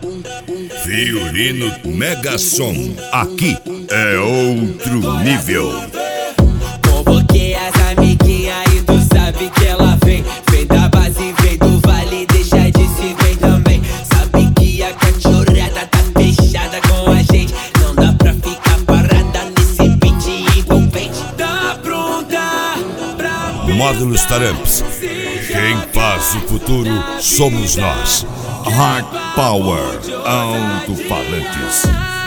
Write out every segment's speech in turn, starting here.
Fiorino Mega Som, aqui é outro nível. Convoquei as amiguinhas e tu sabe que ela vem. Vem da base, vem do vale, deixa de se ver também. Sabe que a cachorrada tá fechada com a gente. Não dá pra ficar parada nesse beat envolvente. Tá pronta pra Módulos Taramps, quem faz o futuro somos nós. Hard Power Alto-Falantes.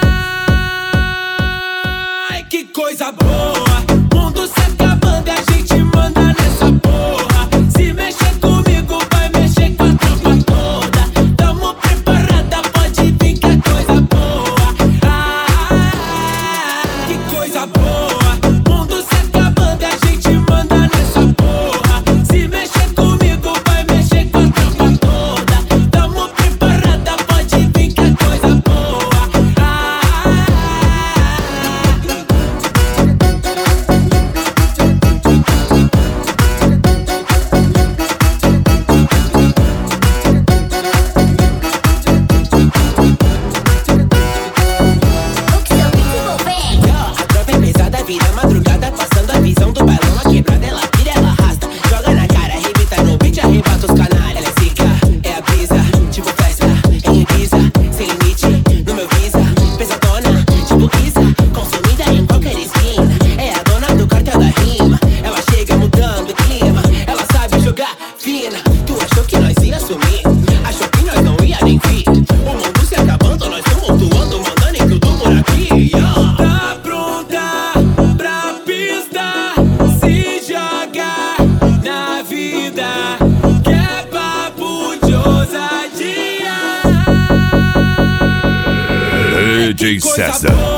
Ai, que coisa boa, mundo se acabando e a gente manda nessa porra. Se mexer comigo vai mexer com a tropa toda. Tamo preparada, pode vir que é coisa boa. Que coisa boa, mundo se acabando e a gente manda nessa porra. Se mexer comigo vai mexer com a tropa toda. Tamo preparada, pode vir que é coisa boa. Vira madrugada, passando a visão do bailão. A quebrada, ela vira, ela arrasta. Joga na cara, arrebita no beat, arrebata os canalhas. Ela é zica, é a brisa, tipo festa, em Ibiza. Sem limite, no meu visa. Pesadona, tipo Isa, consumida em qualquer esquina. É a dona do cartel da rima. Ela chega mudando o clima. Ela sabe jogar fina. Tu achou que nós ia sumir? Achou que nós não ia nem vir? O mundo se acabando, nós estamos atuando, mandando em tudo por aqui. Tá pronta pra pista, se joga na vida, que é papo de ousadia. DJ César.